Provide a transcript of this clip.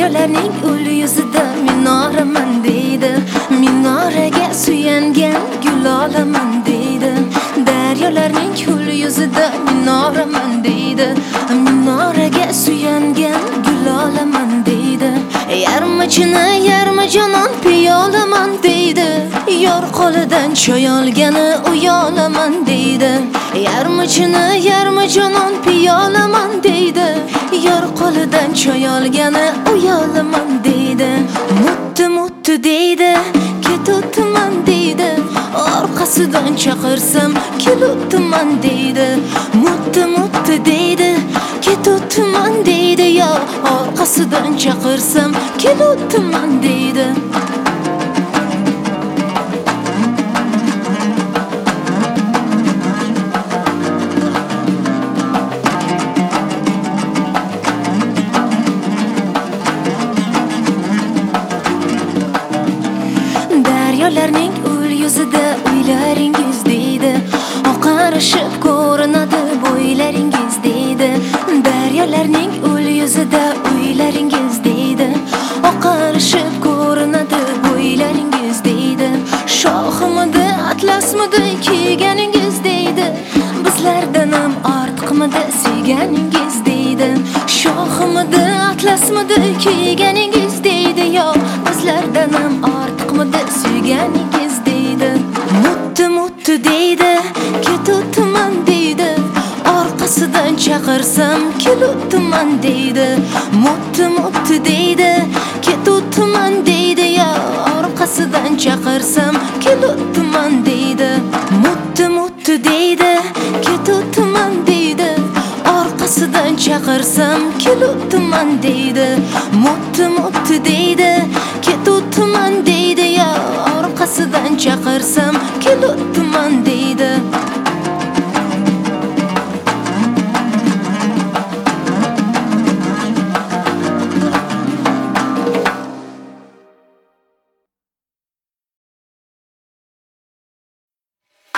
Daryolarning ul yuzida minoraman deydi, minoraga suyangan gul olaman deydi. Daryolarning ul yuzida minoraman deydi, minoraga suyangan gul olaman deydi. Yarmachini yarmi jonon piyolaman deydi, yor qo'lidan choy olgani uyolaman deydi. Yarmachini yarmi jonon piyolaman deydi, yor qo'lidan choy olgani uyolaman deydi. Muttu muttu deydi, ketutman deydi, orqasidan chaqirsam kelutman deydi. Muttu muttu deydi, ketutman deydi, yo orqasidan chaqirsam kelutman deydi. Daryolarning ul yuzida uylaringiz deydi, oqarishib ko'rinadi bo'ylaringiz deydi. Daryolarning ul yuzida uylaringiz deydi, oqarishib ko'rinadi bo'ylaringiz deydi. Shohimidi atlasmidi kiyganingiz deydi, bizlardan ham ortiqmidi suyganingiz deydi. Shohimidi atlasmidi kiyganingiz deydi, yo bizlardan ham ortiqmidi suyganingiz deydi. Muttu muttu deydi, ketutman deydi, orqasidan chaqirsam kelutman deydi. Muttu muttu deydi, ketutman deydi, yo orqasidan chaqirsam kelutman deydi. Muttu muttu deydi, ketutman deydi, orqasidan chaqirsam kelutman deydi. Muttu muttu deydi, ketutman